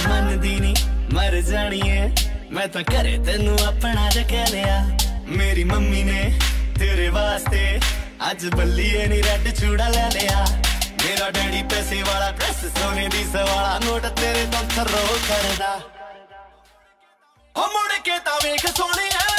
मनदी नी मर जानी है मैं तो घरे तेनू अपना ज कह लिया। मेरी मम्मी ने तेरे वास्ते अज बल्लीए नी रेड चूड़ा ले लिया। मेरा डैडी पैसे वाला ड्रेस सोने दी सवाला नोट तेरे तो थरो करदा। ओ मुड़ के ता वेख सोनिया